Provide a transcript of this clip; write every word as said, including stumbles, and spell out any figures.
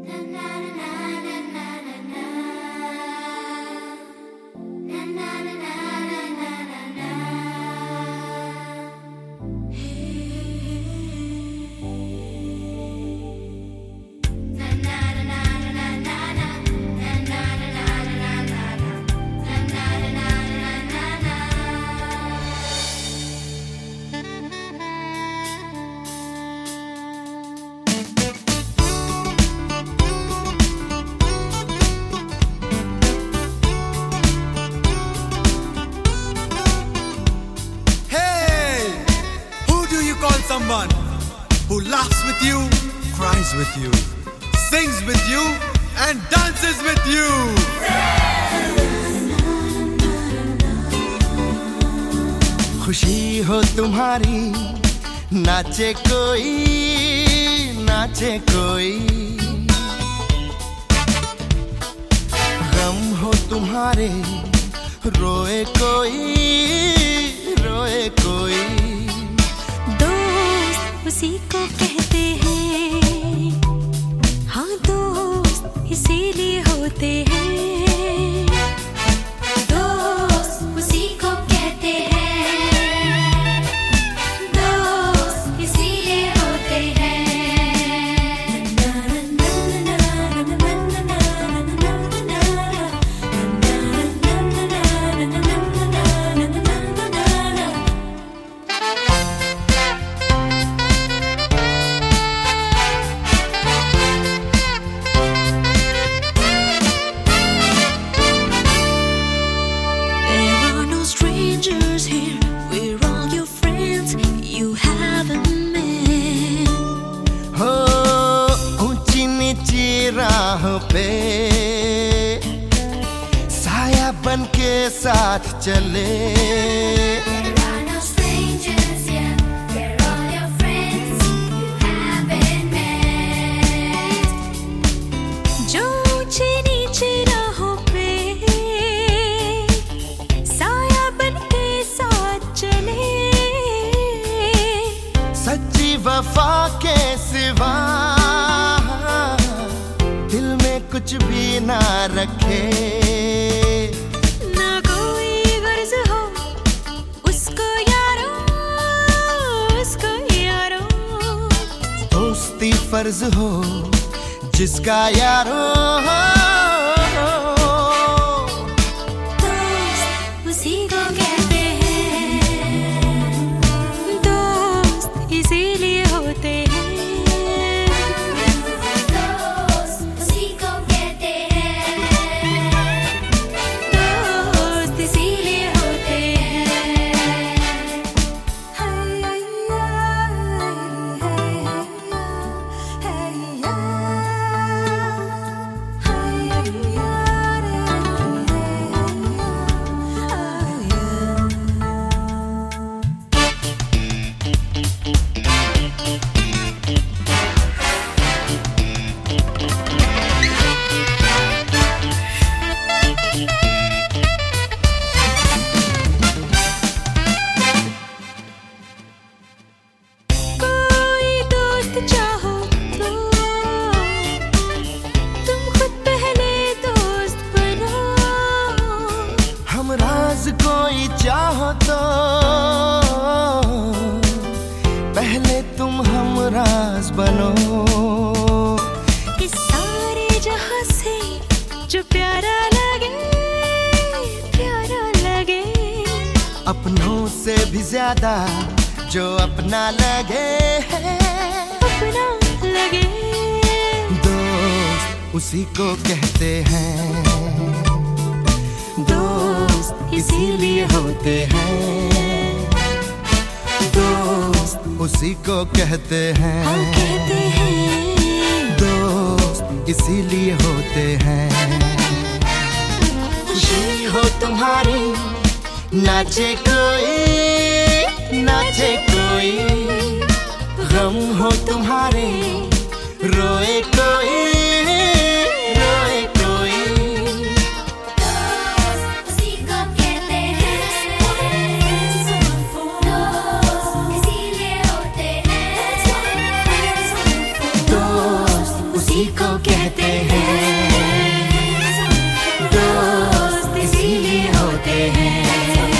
Someone who laughs with you, cries with you, sings with you, and dances with you. खुशी हो तुम्हारी, नाचे कोई, नाचे कोई। गम हो तुम्हारे, रोए कोई, रोए कोई। उसी को कहते हैं, हाँ दोस्त इसीलिए होते हैं। दोस्त उसी को कहते हैं, दोस्त इसीलिए होते हैं। राह पे साया बन के साथ चले। जो ऊंची नीचे राहों पे साया बन के साथ चले। सच्ची वफा के सिवा कुछ भी ना रखे। ना कोई गर्ज हो उसको यारो, उसको यारो। दोस्ती फर्ज हो जिसका यारो। दोस्त उसी को कहते हैं, दोस्त इसीलिए होते हैं। कोई चाहो तो पहले तुम हमराज बनो। इस सारे जहां से जो प्यारा लगे, प्यारा लगे। अपनों से भी ज्यादा जो अपना लगे, अपना लगे। दोस्त उसी को कहते हैं, दोस्त इसीलिए होते हैं। दोस्त उसी को कहते हैं, हाँ कहते हैं। दोस्त इसीलिए होते हैं। खुशी हो तुम्हारी, नाचे कोई, नाचे कोई। गम हो तुम्हारे, रोए कोई, रोए कोई। दोस्त उसी को कहते हैं, दोस्त इसीलिए होते हैं। दोस्त उसी को कहते हैं। हैं।